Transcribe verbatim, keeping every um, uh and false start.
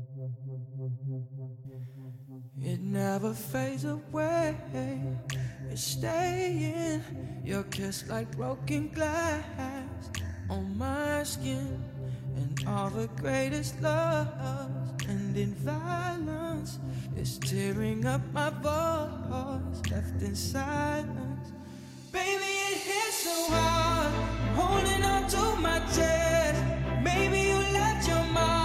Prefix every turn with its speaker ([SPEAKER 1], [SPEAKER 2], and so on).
[SPEAKER 1] It never fades away. It's staying. Your kiss like broken glass on my skin. And all the greatest loves end in violence. It's tearing up my voice, left in silence. Baby, it hits so hard, I'm holding on to my chest. Maybe you left your mark